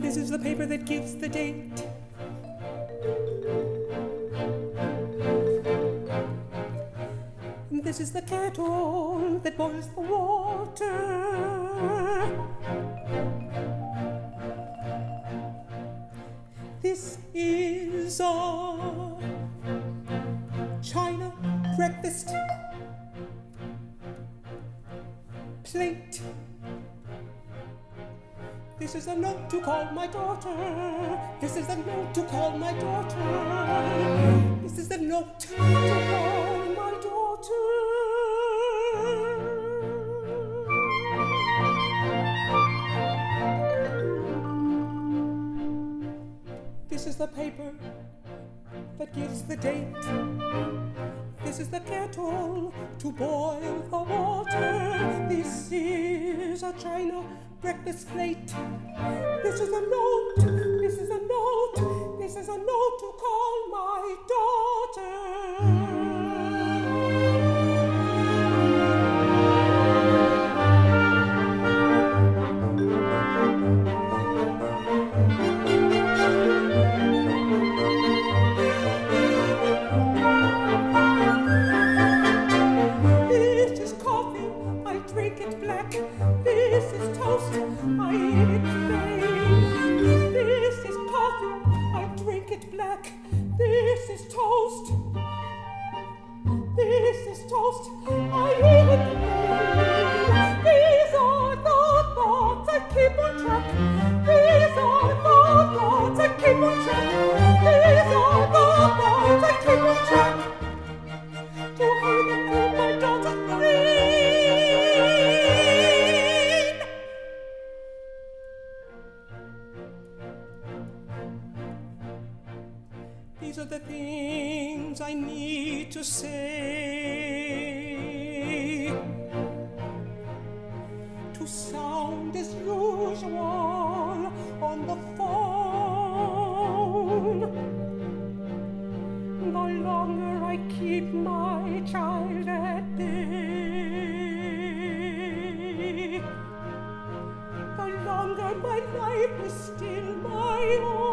This is the paper that gives the date. This is the kettle that boils the water. This is a China breakfast plate. This is a note to call my daughter. This is a note to call my daughter. This is a note to call my daughter. This is the paper that gives the date. This is the kettle to boil the water. This is a China breakfast plate. This is a note, this is a note, this is a note to call my daughter. This is coffee, I drink it black. This is toast, I eat it plain. This is coffee, I drink it black. This is toast. This is toast, I eat it plain. These are the thoughts I keep on track. These are the thoughts I keep on track. These are the thoughts I keep on track. To hear them through my daughter's brain. These are the things I need to say, to sound as usual on the phone. The longer I keep my child at bay, the longer my life is still my own.